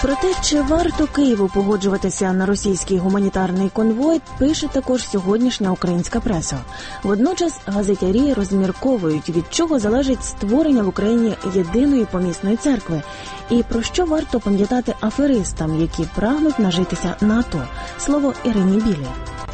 Про те, чи варто Києву погоджуватися на російський гуманітарний конвой, пише також сьогоднішня українська преса. Водночас газетярі розмірковують, від чого залежить створення в Україні єдиної помісної церкви, і про що варто пам'ятати аферистам, які прагнуть нажитися на АТО. Слово Ірині Білій.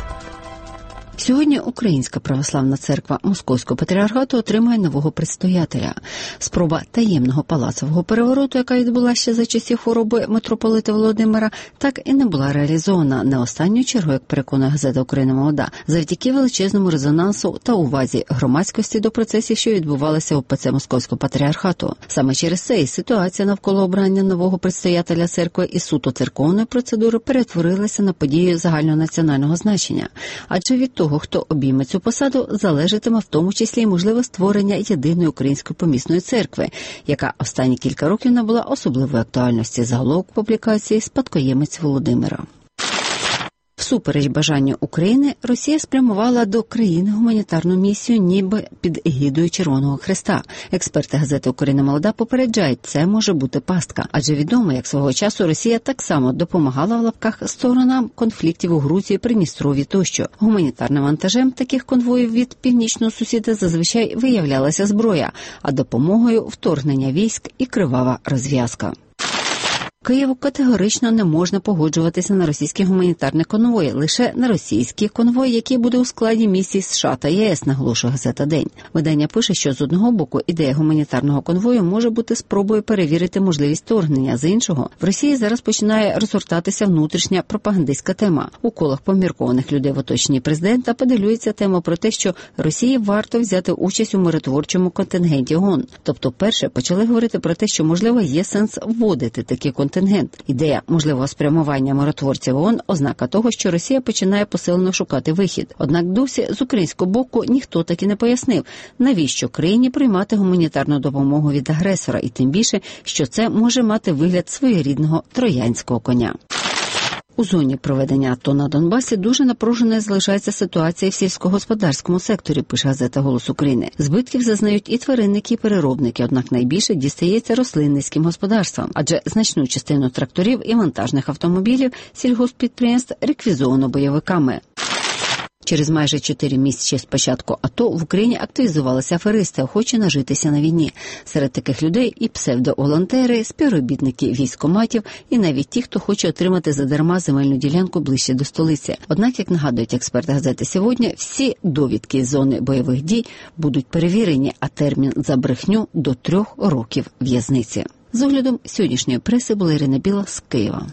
Сьогодні Українська православна церква Московського патріархату отримує нового предстоятеля. Спроба таємного палацового перевороту, яка відбулася ще за часів хвороби митрополита Володимира, так і не була реалізована, не останню чергу, як переконує газета «Україна молода», завдяки величезному резонансу та увазі громадськості до процесів, що відбувалися в ОПЦ Московського патріархату. Саме через це і ситуація навколо обрання нового предстоятеля церкви і суто церковної процедури перетворилася на подію загальнонаціонального значення. Адже від того, хто обійме цю посаду, залежатиме в тому числі й можливе створення єдиної української помісної церкви, яка останні кілька років набула особливої актуальності. Заголовок публікації «Спадкоємець Володимира». Всупереч бажанню України, Росія спрямувала до країни гуманітарну місію ніби під егідою Червоного Хреста. Експерти газети «Україна молода» попереджають, це може бути пастка. Адже відомо, як свого часу Росія так само допомагала в лапках сторонам конфліктів у Грузії, Придністров'ї тощо. Гуманітарним вантажем таких конвоїв від північного сусіда зазвичай виявлялася зброя, а допомогою – вторгнення військ і кривава розв'язка. Києву категорично не можна погоджуватися на російські гуманітарні конвої, лише на російський конвой, який буде у складі місій США та ЄС, наголошує газета «День». Видання пише, що з одного боку ідея гуманітарного конвою може бути спробою перевірити можливість вторгнення, з іншого в Росії зараз починає розгортатися внутрішня пропагандистська тема. У колах поміркованих людей в оточенні президента педалюється тема про те, що Росії варто взяти участь у миротворчому контингенті ООН. Тобто перше почали говорити про те, що можливо є сенс вводити такі контингенти. Ідея можливого спрямування миротворців ООН – ознака того, що Росія починає посилено шукати вихід. Однак досі з українського боку ніхто так і не пояснив, навіщо країні приймати гуманітарну допомогу від агресора, і тим більше, що це може мати вигляд своєрідного троянського коня. У зоні проведення АТО на Донбасі дуже напруженою залишається ситуація в сільськогосподарському секторі, пише газета «Голос України». Збитків зазнають і тваринники, і переробники, однак найбільше дістається рослинницьким господарствам, адже значну частину тракторів і вантажних автомобілів сільгосппідприємств реквізовано бойовиками. Через майже 4 місяці з початку АТО в Україні активізувалися аферисти, охочі нажитися на війні. Серед таких людей і псевдоволонтери, співробітники військкоматів, і навіть ті, хто хоче отримати задарма земельну ділянку ближче до столиці. Однак, як нагадують експерти газети «Сьогодні», всі довідки з зони бойових дій будуть перевірені, а термін за брехню – до 3 років в'язниці. З оглядом сьогоднішньої преси була Ірина Біла з Києва.